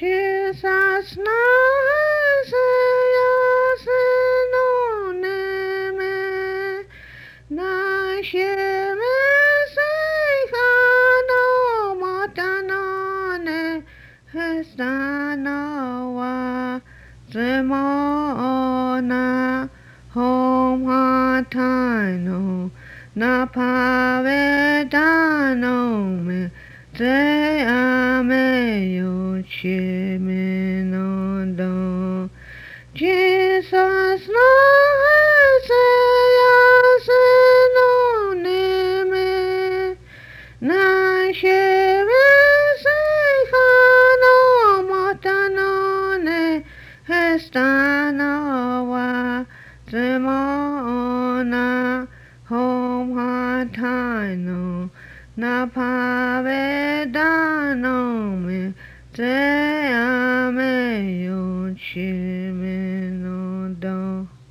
Jesus nasenoneme nashemesejano motanone hestanawa zemona hom hatano napavedano me te ameyo chimenodo Jesus nasenoneme nashemesejano motanone hestanawa zemona hom hatano napavedano me te ameyo chimenodo.